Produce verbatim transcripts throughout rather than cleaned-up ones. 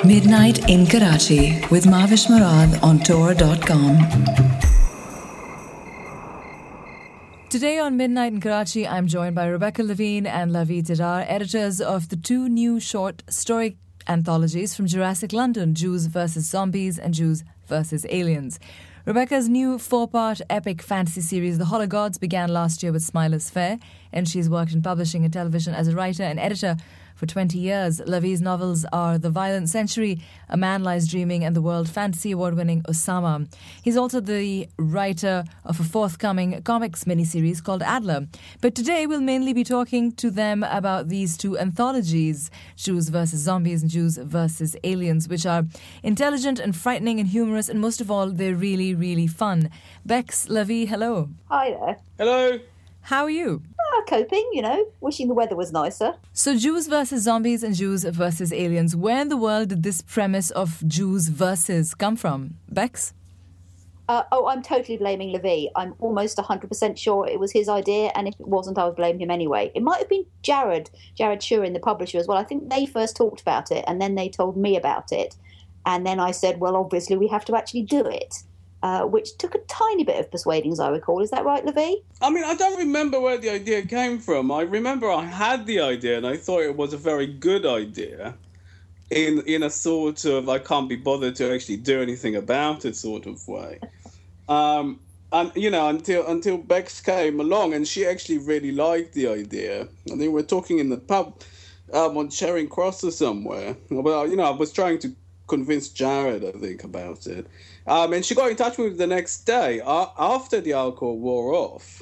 Midnight in Karachi with Mavish Murad on Tor dot com. Today on Midnight in Karachi, I'm joined by Rebecca Levine and Lavi Tidar, editors of the two new short story anthologies from Jurassic London, Jews versus Zombies and Jews versus Aliens. Rebecca's new four-part epic fantasy series, The Hologods, began last year with Smiler's Fair, and she's worked in publishing and television as a writer and editor for twenty years. Lavi's novels are The Violent Century, A Man Lies Dreaming, and the World Fantasy Award-winning Osama. He's also the writer of a forthcoming comics miniseries called Adler. But today we'll mainly be talking to them about these two anthologies, Jews versus Zombies and Jews versus Aliens, which are intelligent and frightening and humorous, and most of all, they're really, really fun. Bex, Lavi, hello. Hi there. Hello. How are you? Ah, coping, you know, wishing the weather was nicer. So Jews versus Zombies and Jews versus Aliens. Where in the world did this premise of Jews versus come from? Bex? Uh, oh, I'm totally blaming Levi. I'm almost one hundred percent sure it was his idea, and if it wasn't, I would blame him anyway. It might have been Jared, Jared Shurin, the publisher as well. I think they first talked about it, and then they told me about it. And then I said, well, obviously we have to actually do it. Uh, which took a tiny bit of persuading, as I recall. Is that right, Levi? I mean, I don't remember where the idea came from. I remember I had the idea and I thought it was a very good idea in in a sort of I can't be bothered to actually do anything about it sort of way. Um, and, you know, until until Bex came along and she actually really liked the idea. I think we were talking in the pub um, on Charing Cross or somewhere. Well, you know, I was trying to convince Jared, I think, about it. Um, and she got in touch with me the next day uh, after the alcohol wore off,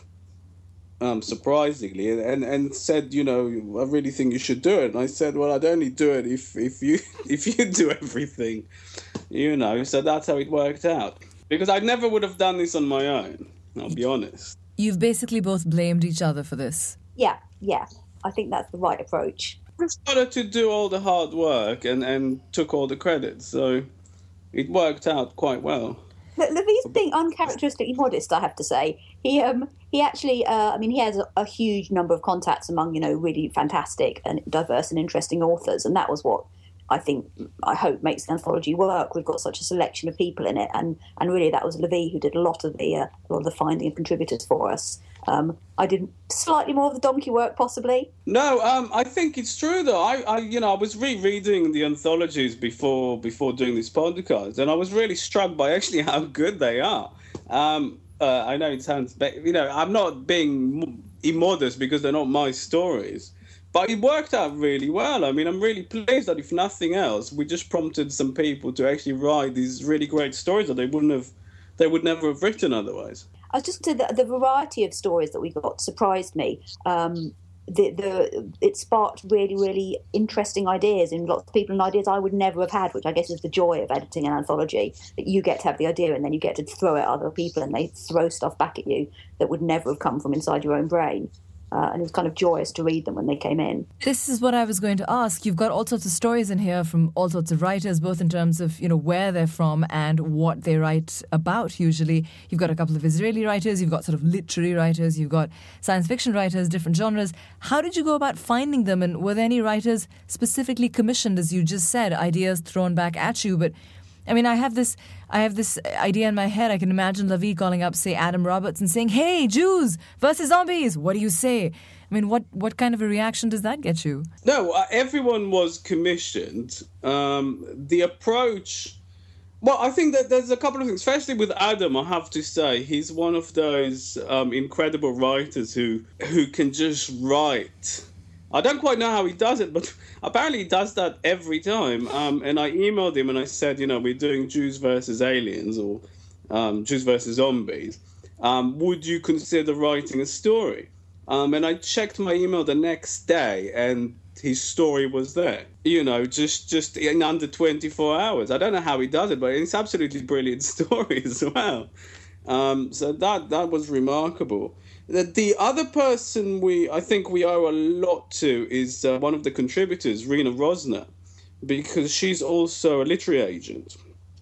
um, surprisingly, and, and said, you know, I really think you should do it. And I said, well, I'd only do it if, if you if you do everything, you know. So that's how it worked out. Because I never would have done this on my own, I'll be honest. You've basically both blamed each other for this. Yeah, yeah. I think that's the right approach. I started to do all the hard work and, and took all the credit, so it worked out quite well. Levi's being uncharacteristically modest, I have to say. He um he actually, uh, I mean, he has a, a huge number of contacts among, you know, really fantastic and diverse and interesting authors, and that was what I think, I hope, makes the anthology work. We've got such a selection of people in it, and, and really that was Levi who did a lot of the uh, a lot of the finding of contributors for us. Um, I did slightly more of the donkey work, possibly. No, um, I think it's true though. I, I, you know, I was rereading the anthologies before before doing this podcast, and I was really struck by actually how good they are. Um, uh, I know it sounds, you know, I'm not being immodest because they're not my stories, but it worked out really well. I mean, I'm really pleased that if nothing else, we just prompted some people to actually write these really great stories that they wouldn't have, they would never have written otherwise. I was just to the, the variety of stories that we got surprised me. Um, the the it sparked really really interesting ideas in lots of people and ideas I would never have had, which I guess is the joy of editing an anthology, that you get to have the idea and then you get to throw it at other people and they throw stuff back at you that would never have come from inside your own brain. Uh, and it was kind of joyous to read them when they came in. This is what I was going to ask. You've got all sorts of stories in here from all sorts of writers, both in terms of, you know, where they're from and what they write about usually. You've got a couple of Israeli writers, you've got sort of literary writers, you've got science fiction writers, different genres. How did you go about finding them, and were there any writers specifically commissioned, as you just said, ideas thrown back at you? But I mean, I have this I have this idea in my head. I can imagine Lavi calling up, say, Adam Roberts and saying, hey, Jews versus zombies, what do you say? I mean, what, what kind of a reaction does that get you? No, uh, everyone was commissioned. Um, the approach... Well, I think that there's a couple of things. Firstly, with Adam, I have to say, he's one of those um, incredible writers who who can just write. I don't quite know how he does it, but apparently he does that every time. Um, and I emailed him and I said, you know, we're doing Jews versus Aliens or um, Jews versus Zombies. Um, would you consider writing a story? Um, and I checked my email the next day and his story was there, you know, just, just in under twenty-four hours. I don't know how he does it, but it's absolutely brilliant story as well. Um, so that that was remarkable. The, the other person we I think we owe a lot to is uh, one of the contributors, Rena Rosner, because she's also a literary agent.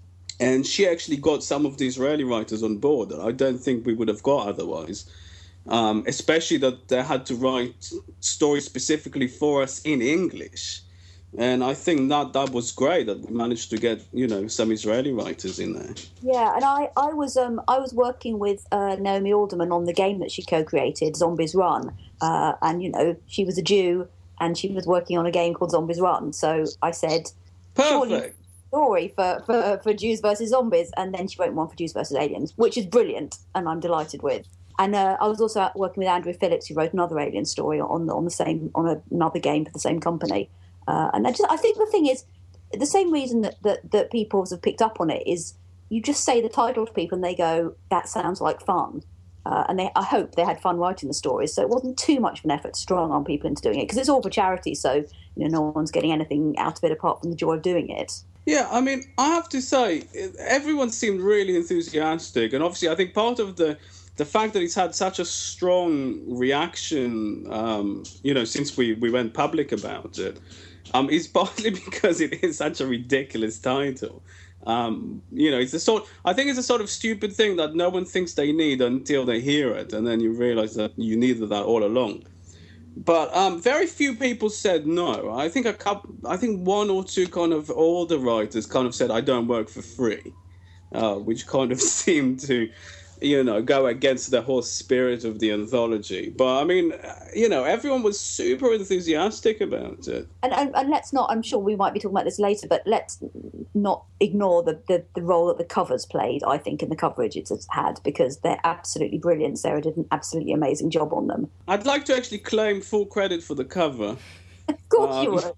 And she actually got some of the Israeli writers on board that I don't think we would have got otherwise. Um, especially that they had to write stories specifically for us in English. And I think that that was great that we managed to get, you know, some Israeli writers in there. Yeah, and I, I was um I was working with uh, Naomi Alderman on the game that she co-created, Zombies Run, uh, and you know she was a Jew and she was working on a game called Zombies Run. So I said, perfect story for, for, for Jews versus zombies, and then she wrote one for Jews versus aliens, which is brilliant, and I'm delighted with. And uh, I was also working with Andrew Phillips, who wrote another alien story on on the same on a, another game for the same company. Uh, and I just I think the thing is, the same reason that, that, that people have picked up on it is you just say the title to people and they go, that sounds like fun. Uh, and they, I hope they had fun writing the stories, so it wasn't too much of an effort to strong on people into doing it, because it's all for charity, so you know no one's getting anything out of it apart from the joy of doing it. Yeah, I mean, I have to say, everyone seemed really enthusiastic, and obviously I think part of the the fact that it's had such a strong reaction, um, you know, since we, we went public about it, um, is partly because it is such a ridiculous title. Um, you know, it's a sort. I think it's a sort of stupid thing that no one thinks they need until they hear it, and then you realise that you needed that all along. But um, very few people said no. I think a couple. I think one or two kind of older writers kind of said, "I don't work for free," uh, which kind of seemed to, you know, go against the whole spirit of the anthology. But I mean, you know, everyone was super enthusiastic about it. And, and and let's not, I'm sure we might be talking about this later, but let's not ignore the, the, the role that the covers played, I think, in the coverage it's had, because they're absolutely brilliant. Sarah did an absolutely amazing job on them. I'd like to actually claim full credit for the cover. Of course um, you would.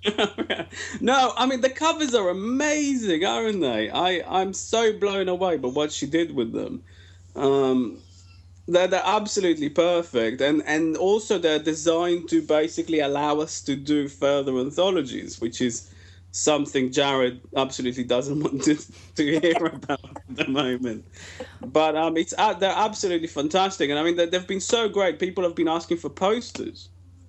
No, I mean, the covers are amazing, aren't they? I, I'm so blown away by what she did with them. Um, they're, they're absolutely perfect, and, and also they're designed to basically allow us to do further anthologies, which is something Jared absolutely doesn't want to, to hear about at the moment. But um, it's uh, they're absolutely fantastic, and I mean, they've been so great. People have been asking for posters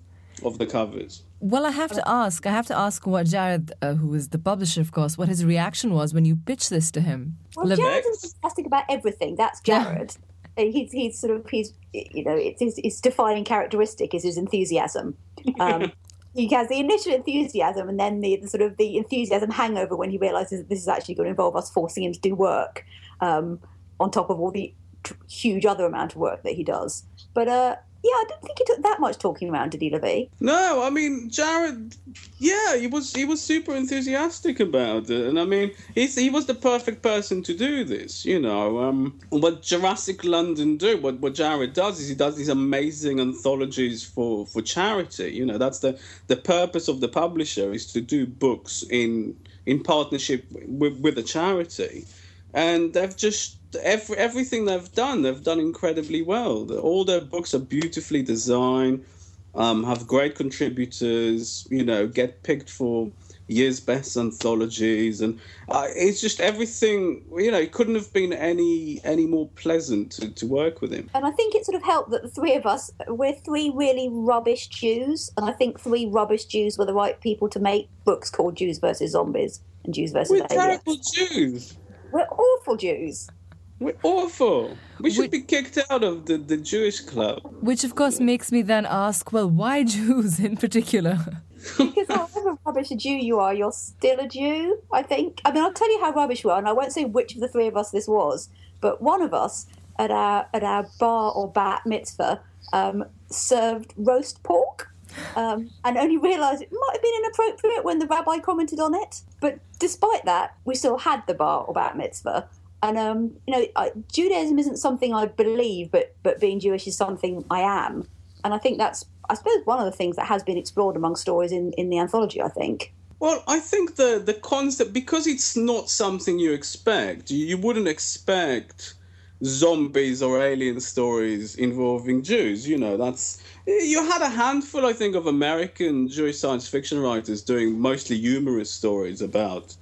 of the covers. Well, I have to ask, I have to ask what Jared, uh, who is the publisher, of course, what his reaction was when you pitched this to him. Well, Liv- Jared is enthusiastic about everything. That's Jared. He's he's sort of he's you know it's his, his defining characteristic is his enthusiasm. Um, he has the initial enthusiasm, and then the, the sort of the enthusiasm hangover when he realises that this is actually going to involve us forcing him to do work, um, on top of all the t- huge other amount of work that he does. But uh, yeah, I don't think he took that much talking around, did he, Levy? No, I mean, Jared, yeah, he was he was super enthusiastic about it, and I mean, he's, he was the perfect person to do this. You know, um, what Jurassic London do, what what Jared does is he does these amazing anthologies for, for charity. You know, that's the the purpose of the publisher, is to do books in in partnership with with a charity, and they've just. Every, everything they've done, they've done incredibly well. All their books are beautifully designed, um, have great contributors, you know, get picked for year's best anthologies. And uh, it's just everything, you know, it couldn't have been any any more pleasant to, to work with him. And I think it sort of helped that the three of us, we're three really rubbish Jews. And I think three rubbish Jews were the right people to make books called Jews versus Zombies and Jews versus We're Aliens. terrible Jews. We're awful Jews. We're awful. We should We- be kicked out of the, the Jewish club. Which, of course, makes me then ask, well, why Jews in particular? Because however rubbish a Jew you are, you're still a Jew, I think. I mean, I'll tell you how rubbish we are, and I won't say which of the three of us this was, but one of us at our at our bar or bat mitzvah um, served roast pork, um, and only realised it might have been inappropriate when the rabbi commented on it. But despite that, we still had the bar or bat mitzvah. And, um, you know, I, Judaism isn't something I believe, but but being Jewish is something I am. And I think that's, I suppose, one of the things that has been explored among stories in, in the anthology, I think. Well, I think the, the concept, because it's not something you expect, you, you wouldn't expect zombies or alien stories involving Jews. You know, that's, you had a handful, I think, of American Jewish science fiction writers doing mostly humorous stories about,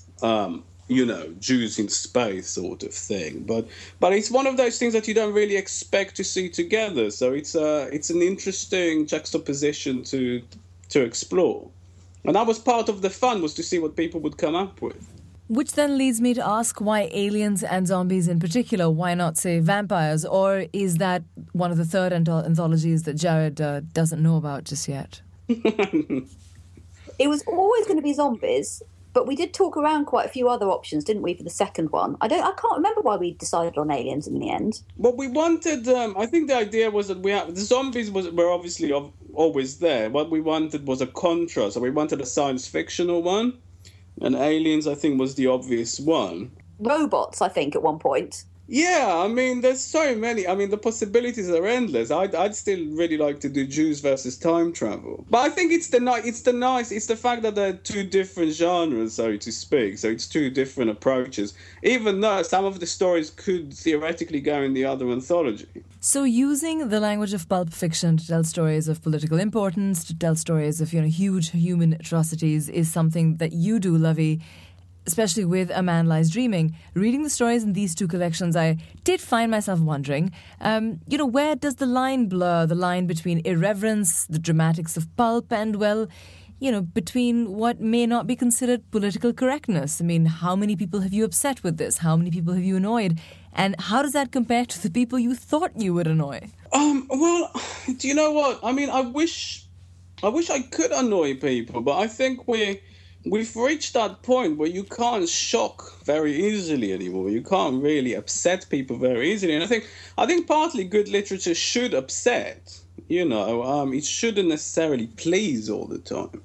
um, you know, Jews in space sort of thing. But but it's one of those things that you don't really expect to see together. So it's a, it's an interesting juxtaposition to to explore. And that was part of the fun, was to see what people would come up with. Which then leads me to ask why aliens and zombies in particular? Why not, say, vampires? Or is that one of the third anth- anthologies that Jared uh, doesn't know about just yet? it was always going to be zombies, but we did talk around quite a few other options, didn't we, for the second one? I don't. I can't remember why we decided on aliens in the end. Well, we wanted. Um, I think the idea was that we had, the zombies was were obviously always there. What we wanted was a contra. So we wanted a science fictional one, and aliens, I think, was the obvious one. Robots, I think, at one point. Yeah, I mean, there's so many. I mean, the possibilities are endless. I'd, I'd still really like to do Jews versus time travel. But I think it's the ni- it's the nice, it's the fact that they're two different genres, so to speak. So it's two different approaches, even though some of the stories could theoretically go in the other anthology. So using the language of pulp fiction to tell stories of political importance, to tell stories of, you know, huge human atrocities is something that you do, Lovey. Especially with A Man Lies Dreaming. Reading the stories in these two collections, I did find myself wondering, um, you know, where does the line blur, the line between irreverence, the dramatics of pulp, and, well, you know, between what may not be considered political correctness? I mean, how many people have you upset with this? How many people have you annoyed? And how does that compare to the people you thought you would annoy? Um, well, do you know what? I mean, I wish, I wish I could annoy people, but I think we're... We've reached that point where you can't shock very easily anymore. You can't really upset people very easily. And I think I think partly good literature should upset. You know, um, it shouldn't necessarily please all the time.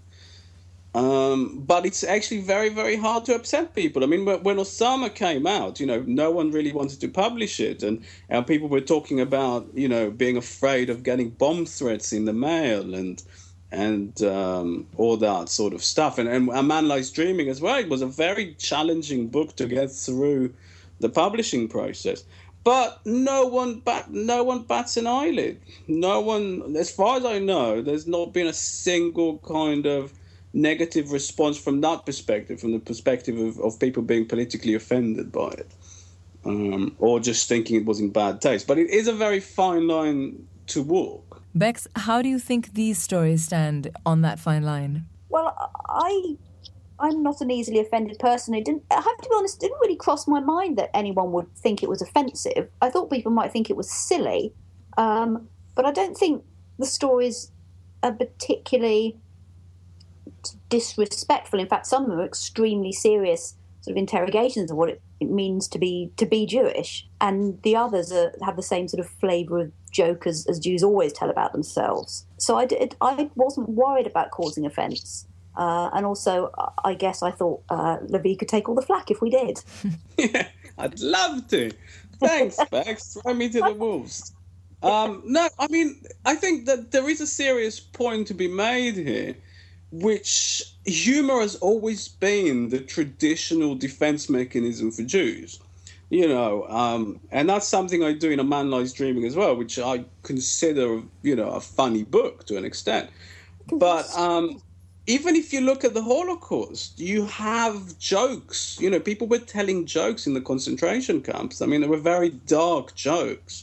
Um, but it's actually very, very hard to upset people. I mean, when Osama came out, you know, no one really wanted to publish it. And, and people were talking about, you know, being afraid of getting bomb threats in the mail and... and um, all that sort of stuff. And, and A Man Lies Dreaming as well. It was a very challenging book to get through the publishing process. But no one bat, no one bats an eyelid. No one, as far as I know, there's not been a single kind of negative response from that perspective, from the perspective of, of people being politically offended by it. Um, or just thinking it was in bad taste. But it is a very fine line to walk. Bex, how do you think these stories stand on that fine line? Well, I, I'm not an easily offended person. It didn't, I have to be honest, it didn't really cross my mind that anyone would think it was offensive. I thought people might think it was silly, um, but I don't think the stories are particularly disrespectful. In fact, some of them are extremely serious sort of interrogations of what it, it means to be to be Jewish, and the others are, have the same sort of flavour of joke as, as Jews always tell about themselves. So I, did, I wasn't worried about causing offence. Uh, and also, I guess I thought uh, Levi could take all the flack if we did. Yeah, I'd love to. Thanks, Bex. Throw me to the wolves. Um, no, I mean, I think that there is a serious point to be made here, which humour has always been the traditional defence mechanism for Jews. You know, um, and that's something I do in A Man Lies Dreaming as well, which I consider, you know, a funny book to an extent. But um, even if you look at the Holocaust, you have jokes. You know, people were telling jokes in the concentration camps. I mean, they were very dark jokes.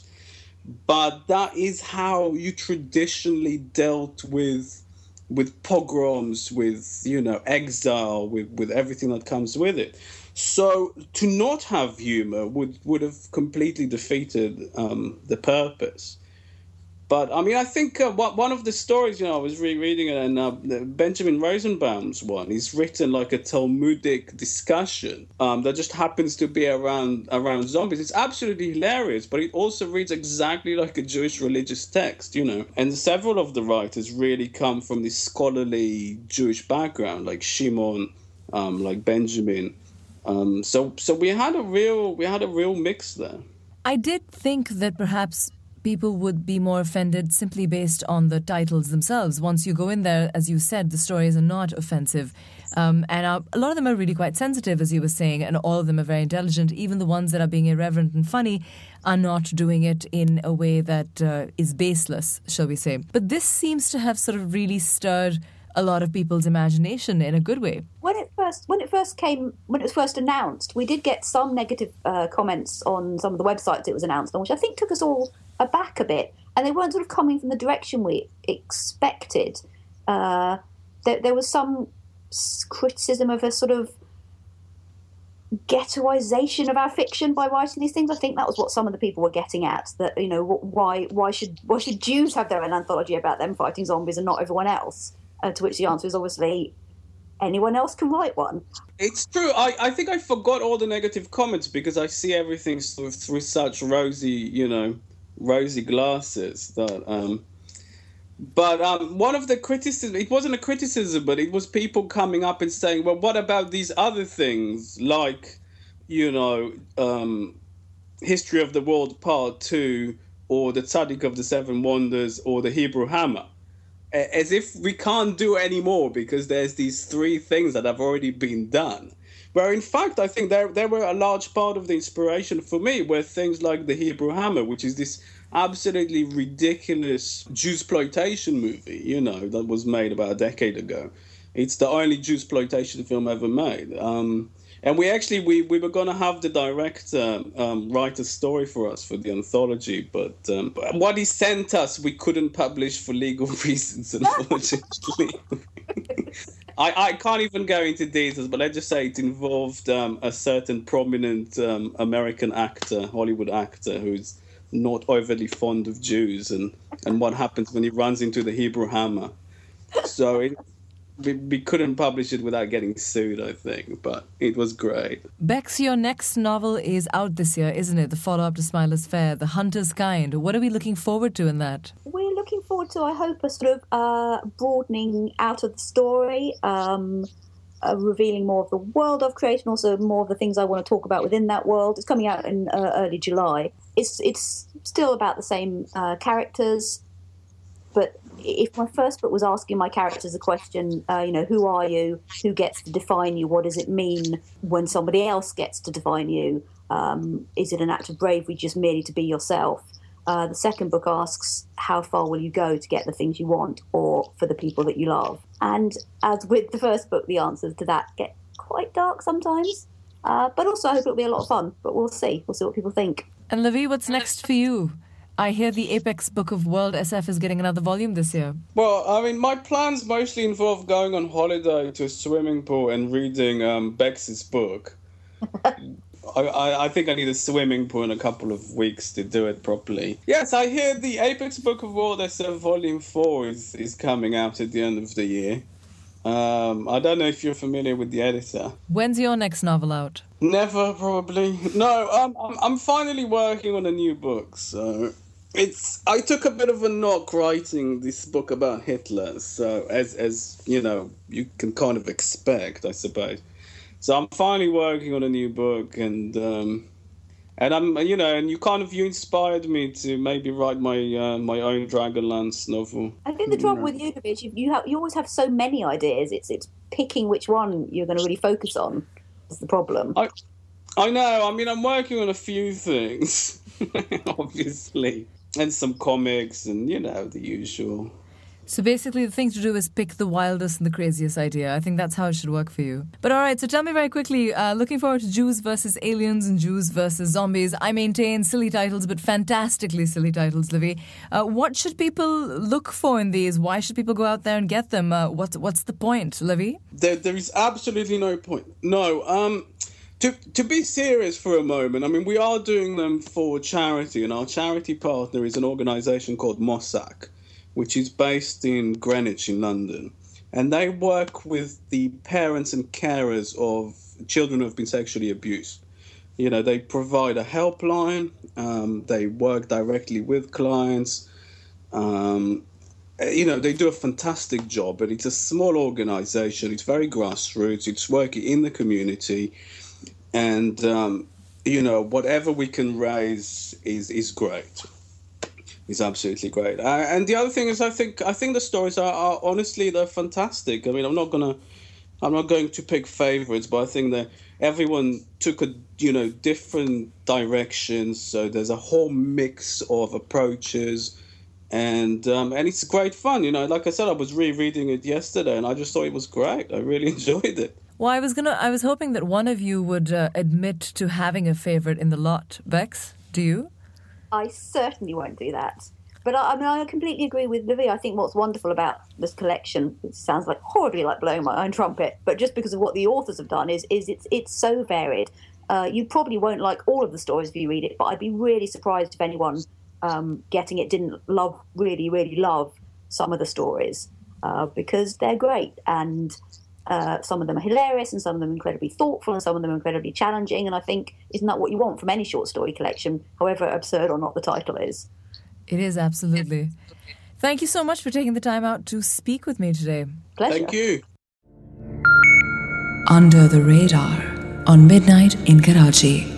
But that is how you traditionally dealt with with pogroms, with, you know, exile, with, with everything that comes with it. So to not have humour would, would have completely defeated um, the purpose. But, I mean, I think uh, one of the stories, you know, I was rereading it, and uh, Benjamin Rosenbaum's one is written like a Talmudic discussion um, that just happens to be around around zombies. It's absolutely hilarious, but it also reads exactly like a Jewish religious text, you know. And several of the writers really come from this scholarly Jewish background, like Shimon, um, like Benjamin. Um, so, so we had a real we had a real mix there. I did think that perhaps people would be more offended simply based on the titles themselves. Once you go in there, as you said, the stories are not offensive. Um, and uh, a lot of them are really quite sensitive, as you were saying, and all of them are very intelligent. Even the ones that are being irreverent and funny are not doing it in a way that uh, is baseless, shall we say. But this seems to have sort of really stirred a lot of people's imagination in a good way. When it first when it first came, when it was first announced, we did get some negative uh, comments on some of the websites it was announced on, which I think took us all aback a bit. And they weren't sort of coming from the direction we expected. Uh, there, there was some criticism of a sort of ghettoization of our fiction by writing these things. I think that was what some of the people were getting at. That, you know, why why should why should Jews have their own anthology about them fighting zombies and not everyone else? Uh, to which the answer is obviously anyone else can write one. It's true. I, I think I forgot all the negative comments because I see everything through, through such rosy, you know, rosy glasses that... Um, but um, one of the criticism, it wasn't a criticism, but it was people coming up and saying, well, what about these other things like, you know, um, History of the World Part Two, or the Tzaddik of the Seven Wonders, or the Hebrew Hammer, as if we can't do any more because there's these three things that have already been done. Where in fact, I think there there were a large part of the inspiration for me were things like the Hebrew Hammer, which is this absolutely ridiculous Jewsploitation movie, you know, that was made about a decade ago. It's the only Jewsploitation film ever made. Um, and we actually, we, we were going to have the director um, write a story for us for the anthology, but um, what he sent us, we couldn't publish for legal reasons, unfortunately. I, I can't even go into details, but let's just say it involved um, a certain prominent um, American actor, Hollywood actor, who's not overly fond of Jews, and, and what happens when he runs into the Hebrew Hammer. So it, we, we couldn't publish it without getting sued, I think, but it was great. Bex, your next novel is out this year, isn't it? The follow-up to Smiler's Fair, The Hunter's Kind. What are we looking forward to in that? We're looking forward to, I hope, a sort of uh, broadening out of the story, um, uh, revealing more of the world I've created and also more of the things I want to talk about within that world. It's coming out in uh, early July. It's it's still about the same uh, characters, but if my first book was asking my characters a question, uh, you know, who are you? Who gets to define you? What does it mean when somebody else gets to define you? Um, is it an act of bravery just merely to be yourself? Uh, the second book asks, how far will you go to get the things you want or for the people that you love? And as with the first book, the answers to that get quite dark sometimes. Uh, but also I hope it'll be a lot of fun. But we'll see. We'll see what people think. And Levi, what's next for you? I hear the Apex Book of World S F is getting another volume this year. Well, I mean, my plans mostly involve going on holiday to a swimming pool and reading um, Bex's book. I, I, I think I need a swimming pool in a couple of weeks to do it properly. Yes, I hear the Apex Book of World S F Volume four is, is coming out at the end of the year. Um, I don't know if you're familiar with the editor. When's your next novel out? Never, probably. No, um, I'm, I'm finally working on a new book, so it's. I took a bit of a knock writing this book about Hitler, so as as you know, you can kind of expect, I suppose. So I'm finally working on a new book, and um, and I'm you know, and you kind of you inspired me to maybe write my uh, my own Dragonlance novel. I think the trouble with you is you you, have, you always have so many ideas. It's it's picking which one you're going to really focus on. Is the problem. I, I know. I mean, I'm working on a few things, obviously, and some comics, and you know the usual. So basically, the thing to do is pick the wildest and the craziest idea. I think that's how it should work for you. But all right, so tell me very quickly. Uh, looking forward to Jews versus Aliens and Jews versus Zombies. I maintain silly titles, but fantastically silly titles, Livy. Uh, what should people look for in these? Why should people go out there and get them? Uh, what's what's the point, Livy? There, there is absolutely no point. No. Um. To to be serious for a moment, I mean, we are doing them for charity, and our charity partner is an organisation called Mossack, which is based in Greenwich in London. And they work with the parents and carers of children who have been sexually abused. You know, they provide a helpline, um, they work directly with clients. Um, you know, they do a fantastic job, but it's a small organisation, it's very grassroots, it's working in the community. And, um, you know, whatever we can raise is, is great. Is absolutely great, uh, and the other thing is, I think I think the stories are, are honestly they're fantastic. I mean, I'm not gonna, I'm not going to pick favorites, but I think that everyone took a you know different directions. So there's a whole mix of approaches, and um, and it's great fun. You know, like I said, I was rereading it yesterday, and I just thought it was great. I really enjoyed it. Well, I was gonna, I was hoping that one of you would uh, admit to having a favorite in the lot. Bex, do you? I certainly won't do that. But I, I mean, I completely agree with Livy. I think what's wonderful about this collection, it sounds like horribly like blowing my own trumpet, but just because of what the authors have done, is is it's it's so varied. Uh, you probably won't like all of the stories if you read it, but I'd be really surprised if anyone um, getting it didn't love, really, really love some of the stories uh, because they're great. And Uh, some of them are hilarious, and some of them incredibly thoughtful, and some of them incredibly challenging. And I think, isn't that what you want from any short story collection, however absurd or not the title is? It is, absolutely. Thank you so much for taking the time out to speak with me today. Pleasure. Thank you. Under the Radar on Midnight in Karachi.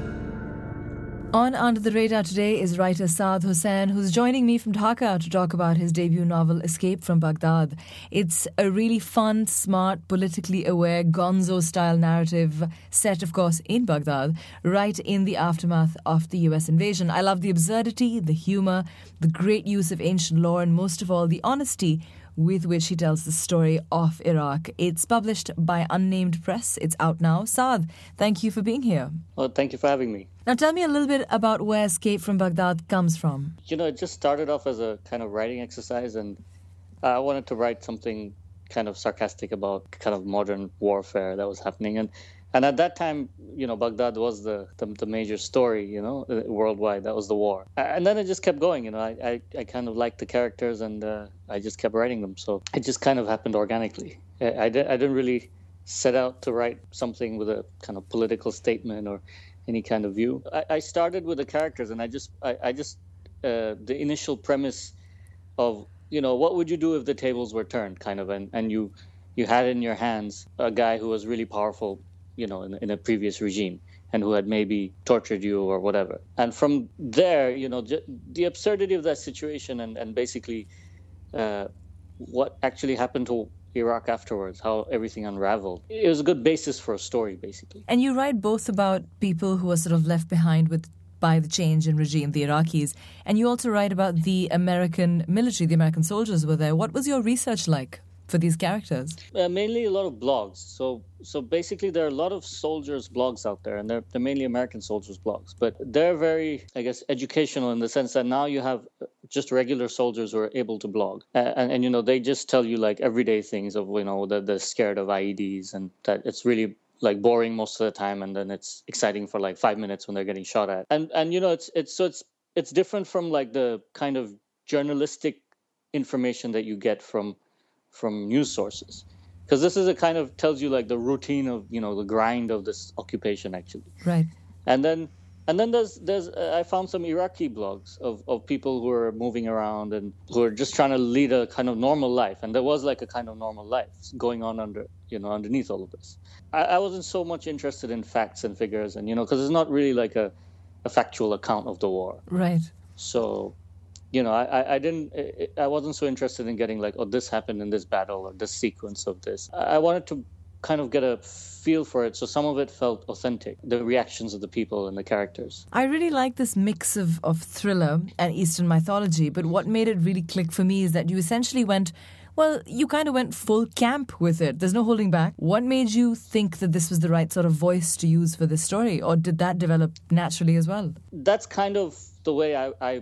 On Under the Radar today is writer Saad Hussain, who's joining me from Dhaka to talk about his debut novel, Escape from Baghdad. It's a really fun, smart, politically aware, gonzo-style narrative set, of course, in Baghdad, right in the aftermath of the U S invasion. I love the absurdity, the humour, the great use of ancient lore, and most of all, the honesty with which he tells the story of Iraq. It's published by Unnamed Press. It's out now. Saad, thank you for being here. Well, thank you for having me. Now tell me a little bit about where Escape from Baghdad comes from. You know, it just started off as a kind of writing exercise, and I wanted to write something kind of sarcastic about kind of modern warfare that was happening. And And at that time, you know, Baghdad was the, the, the major story, you know, worldwide. That was the war. And then it just kept going, you know. I, I, I kind of liked the characters, and uh, I just kept writing them. So it just kind of happened organically. I, I, did, I didn't really set out to write something with a kind of political statement or any kind of view. I, I started with the characters, and I just, I, I just, uh, the initial premise of, you know, what would you do if the tables were turned, kind of, and, and you, you had in your hands a guy who was really powerful, you know, in, in a previous regime, and who had maybe tortured you or whatever. And from there, you know, j- the absurdity of that situation, and, and basically uh, what actually happened to Iraq afterwards, how everything unraveled. It was a good basis for a story, basically. And you write both about people who are sort of left behind with by the change in regime, the Iraqis, and you also write about the American military, the American soldiers were there. What was your research like for these characters? Uh, mainly a lot of blogs. So so basically there are a lot of soldiers blogs out there, and they're, they're mainly American soldiers blogs. But they're very, I guess, educational in the sense that now you have just regular soldiers who are able to blog. Uh, and, and, you know, they just tell you like everyday things of, you know, that they're scared of I E Ds, and that it's really like boring most of the time, and then it's exciting for like five minutes when they're getting shot at. And, and you know, it's it's so it's it's different from like the kind of journalistic information that you get from from news sources, because this is a kind of tells you like the routine of, you know, the grind of this occupation actually. Right. And then and then there's there's uh, I found some Iraqi blogs of, of people who are moving around and who are just trying to lead a kind of normal life, and there was like a kind of normal life going on under, you know, underneath all of this. I, I wasn't so much interested in facts and figures, and, you know, because it's not really like a, a factual account of the war. Right. So, you know, I, I didn't, I wasn't so interested in getting like, oh, this happened in this battle or this sequence of this. I wanted to kind of get a feel for it, so some of it felt authentic, the reactions of the people and the characters. I really like this mix of, of thriller and Eastern mythology, but what made it really click for me is that you essentially went, well, you kind of went full camp with it. There's no holding back. What made you think that this was the right sort of voice to use for this story, or did that develop naturally as well? That's kind of the way I, I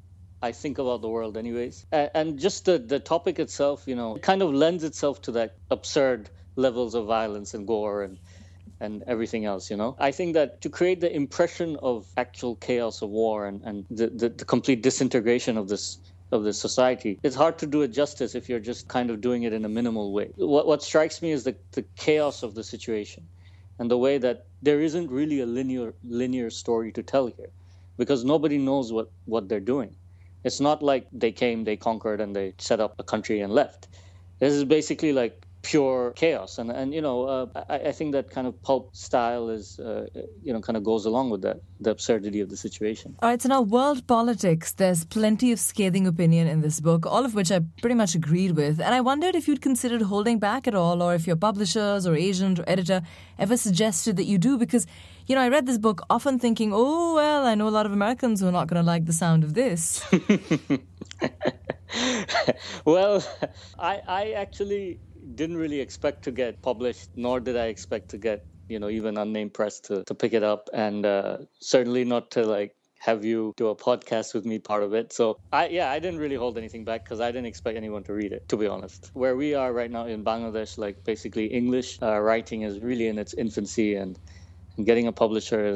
I think about the world anyways. And just the, the topic itself, you know, kind of lends itself to that absurd levels of violence and gore and and everything else, you know. I think that to create the impression of actual chaos of war and, and the, the, the complete disintegration of this of this society, it's hard to do it justice if you're just kind of doing it in a minimal way. What what strikes me is the, the chaos of the situation and the way that there isn't really a linear linear story to tell here, because nobody knows what, what they're doing. It's not like they came, they conquered, and they set up a country and left. This is basically like pure chaos. And, and you know, uh, I, I think that kind of pulp style is, uh, you know, kind of goes along with that, the absurdity of the situation. All right, so now world politics, there's plenty of scathing opinion in this book, all of which I pretty much agreed with. And I wondered if you'd considered holding back at all, or if your publishers or agent or editor ever suggested that you do, because, you know, I read this book often thinking, oh, well, I know a lot of Americans who are not going to like the sound of this. Well, I, I actually didn't really expect to get published, nor did I expect to get, you know, even Unnamed Press to, to pick it up, and uh, certainly not to like have you do a podcast with me part of it. So I yeah, I didn't really hold anything back because I didn't expect anyone to read it, to be honest. Where we are right now in Bangladesh, like basically English uh, writing is really in its infancy, and, and getting a publisher is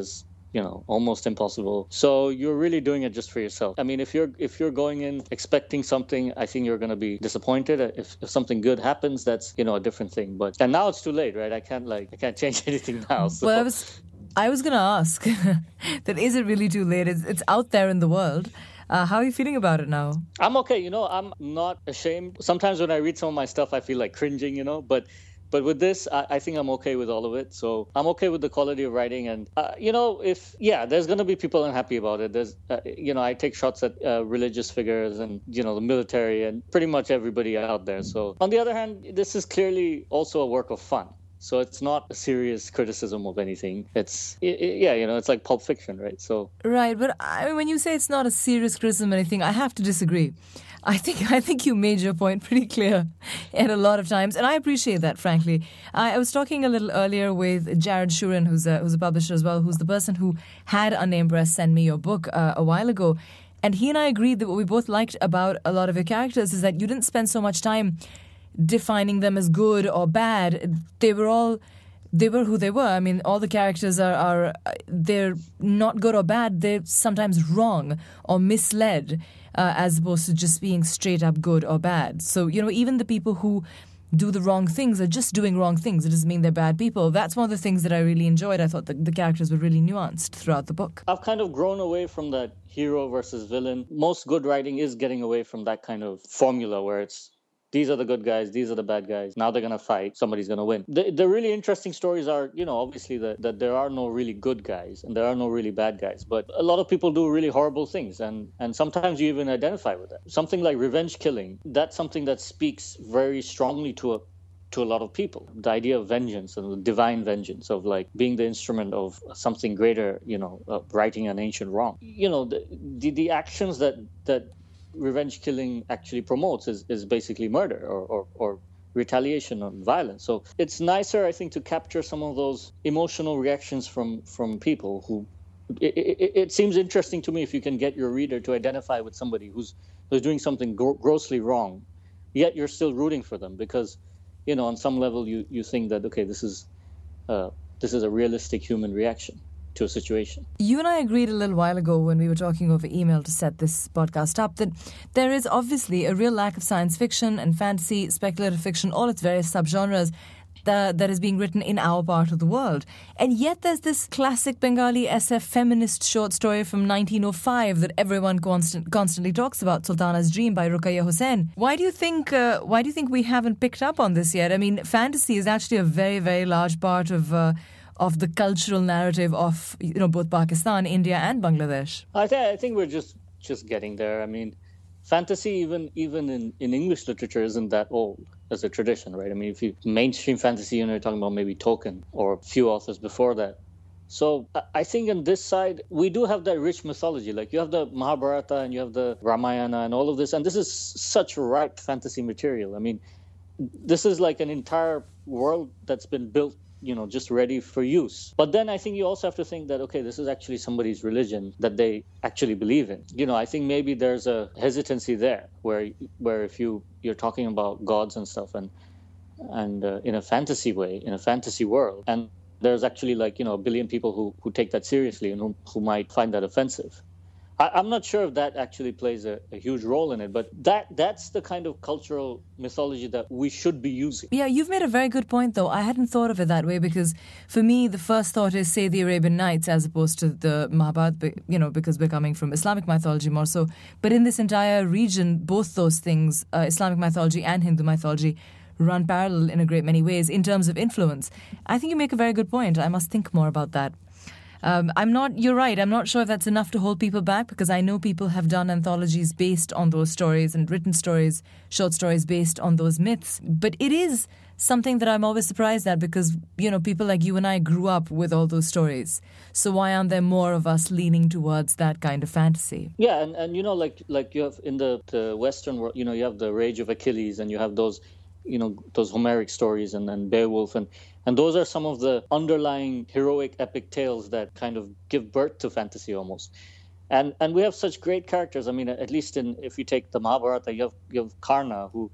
you know, almost impossible. So you're really doing it just for yourself. I mean, if you're if you're going in expecting something, I think you're going to be disappointed. If, if something good happens, that's, you know, a different thing. But and now it's too late, right? I can't like I can't change anything now. So. Well, I was I was going to ask that is it really too late? It's it's out there in the world. Uh, how are you feeling about it now? I'm okay. You know, I'm not ashamed. Sometimes when I read some of my stuff, I feel like cringing, you know, but But with this, I, I think I'm okay with all of it. So I'm okay with the quality of writing. And, uh, you know, if, yeah, there's going to be people unhappy about it. There's, uh, you know, I take shots at uh, religious figures and, you know, the military and pretty much everybody out there. So on the other hand, this is clearly also a work of fun. So it's not a serious criticism of anything. It's, it, it, yeah, you know, it's like Pulp Fiction, right? So Right. But I mean, when you say it's not a serious criticism or anything, I have to disagree. I think I think you made your point pretty clear at a lot of times, and I appreciate that, frankly. I, I was talking a little earlier with Jared Shurin, who's a, who's a publisher as well, who's the person who had Unnamed Breast send me your book uh, a while ago. And he and I agreed that what we both liked about a lot of your characters is that you didn't spend so much time defining them as good or bad. They were all... They were who they were. I mean, all the characters are, are they're not good or bad. They're sometimes wrong or misled uh, as opposed to just being straight up good or bad. So, you know, even the people who do the wrong things are just doing wrong things. It doesn't mean they're bad people. That's one of the things that I really enjoyed. I thought the, the characters were really nuanced throughout the book. I've kind of grown away from that hero versus villain. Most good writing is getting away from that kind of formula where it's these are the good guys, these are the bad guys. Now they're going to fight. Somebody's going to win. The, the really interesting stories are, you know, obviously that, that there are no really good guys and there are no really bad guys. But a lot of people do really horrible things. And, and sometimes you even identify with that. Something like revenge killing, that's something that speaks very strongly to a to a lot of people. The idea of vengeance and the divine vengeance of like being the instrument of something greater, you know, uh, righting an ancient wrong. You know, the, the, the actions that, that revenge killing actually promotes is, is basically murder or, or, or retaliation and violence. So it's nicer, I think, to capture some of those emotional reactions from, from people who... It, it, it seems interesting to me if you can get your reader to identify with somebody who's, who's doing something gro- grossly wrong, yet you're still rooting for them because, you know, on some level you, you think that, okay, this is uh, this is a realistic human reaction to a situation. You and I agreed a little while ago when we were talking over email to set this podcast up that there is obviously a real lack of science fiction and fantasy, speculative fiction, all its various subgenres that, that is being written in our part of the world. And yet there's this classic Bengali S F feminist short story from nineteen oh five that everyone constant, constantly talks about, Sultana's Dream by Ruqayya Hussain. Why do you think uh, why do you think we haven't picked up on this yet? I mean, fantasy is actually a very, very large part of uh, of the cultural narrative of, you know, both Pakistan, India and Bangladesh. I, th- I think we're just just getting there. I mean, fantasy even even in, in English literature isn't that old as a tradition, right? I mean, if you mainstream fantasy, you know, you're talking about maybe Tolkien or a few authors before that. So I think on this side, we do have that rich mythology. Like you have the Mahabharata and you have the Ramayana and all of this. And this is such ripe fantasy material. I mean, this is like an entire world that's been built, you know, just ready for use. But then I think you also have to think that, okay, this is actually somebody's religion that they actually believe in. You know, I think maybe there's a hesitancy there where where if you, you're talking about gods and stuff and and uh, in a fantasy way, in a fantasy world, and there's actually like, you know, a billion people who, who take that seriously and who, who might find that offensive. I, I'm not sure if that actually plays a, a huge role in it, but that that's the kind of cultural mythology that we should be using. Yeah, you've made a very good point, though. I hadn't thought of it that way because for me, the first thought is, say, the Arabian Nights as opposed to the Mahabharata, you know, because we're coming from Islamic mythology more so. But in this entire region, both those things, uh, Islamic mythology and Hindu mythology, run parallel in a great many ways in terms of influence. I think you make a very good point. I must think more about that. Um, I'm not, you're right, I'm not sure if that's enough to hold people back because I know people have done anthologies based on those stories and written stories, short stories based on those myths. But it is something that I'm always surprised at because, you know, people like you and I grew up with all those stories. So why aren't there more of us leaning towards that kind of fantasy? Yeah, and, and you know, like like you have in the, the Western world, you know, you have the Rage of Achilles and you have those, you know, those Homeric stories and then Beowulf and And those are some of the underlying heroic epic tales that kind of give birth to fantasy almost. And and we have such great characters. I mean, at least in if you take the Mahabharata, you have, you have Karna, who,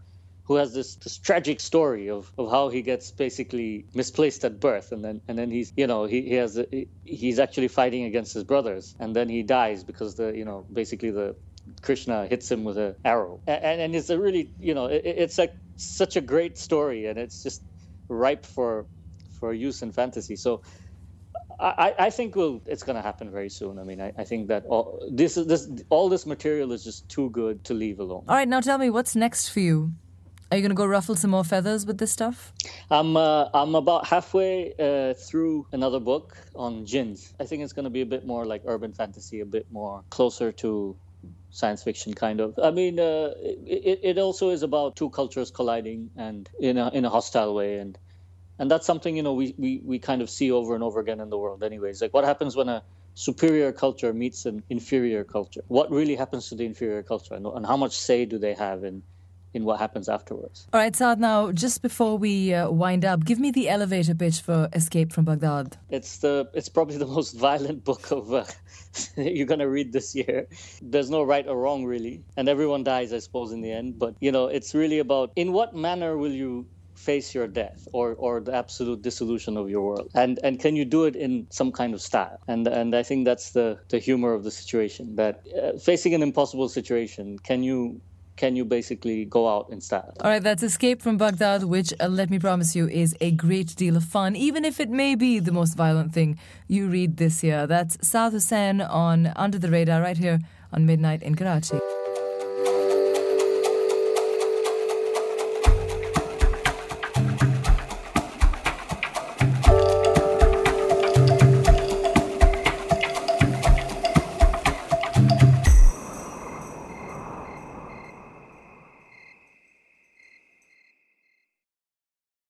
who has this, this tragic story of, of how he gets basically misplaced at birth, and then and then he's you know he, he has a, he's actually fighting against his brothers, and then he dies because the you know basically the Krishna hits him with an arrow, and and it's a really you know it, it's like such a great story, and it's just ripe for for use in fantasy. So I, I think we'll, it's going to happen very soon. I mean, I, I think that all this is this all this material is just too good to leave alone. All right, now tell me, what's next for you? Are you going to go ruffle some more feathers with this stuff? I'm uh, I'm about halfway uh, through another book on jinns. I think it's going to be a bit more like urban fantasy, a bit more closer to science fiction, kind of. I mean, uh, it, it also is about two cultures colliding and in a in a hostile way, and and that's something you know we, we, we kind of see over and over again in the world. Anyways, like what happens when a superior culture meets an inferior culture? What really happens to the inferior culture, and, and how much say do they have in in what happens afterwards? All right, Saad, now, just before we uh, wind up, give me the elevator pitch for Escape from Baghdad. It's the it's probably the most violent book of uh, you're going to read this year. There's no right or wrong, really. And everyone dies, I suppose, in the end. But, you know, it's really about in what manner will you face your death or, or the absolute dissolution of your world? And and can you do it in some kind of style? And and I think that's the, the humor of the situation, that uh, facing an impossible situation, can you... Can you basically go out in style? All right, that's Escape from Baghdad, which, uh, let me promise you, is a great deal of fun, even if it may be the most violent thing you read this year. That's Saad Hussain on Under the Radar, right here on Midnight in Karachi.